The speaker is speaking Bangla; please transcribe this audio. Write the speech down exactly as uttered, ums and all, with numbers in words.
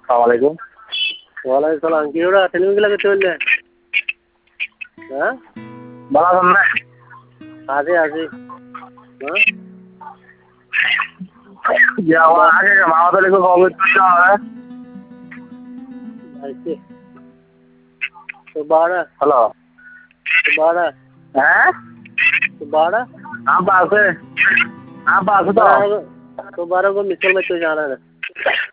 সালামালাইকুম। ওয়ালাইকুম সালাম। কি ওরা টেলিভিশন করতে বললে? হ্যাঁ ভালো আছেন না? আছি আছি। হ্যাঁ যে আমার আগে মামাদের একটু খবর দিতে হবে। আইছি তো বাড়া হ্যালো তো বাড়া হ্যাঁ তো বাড়া आप আছে आप আছে তো तो बारह को मिसल में तो जाना है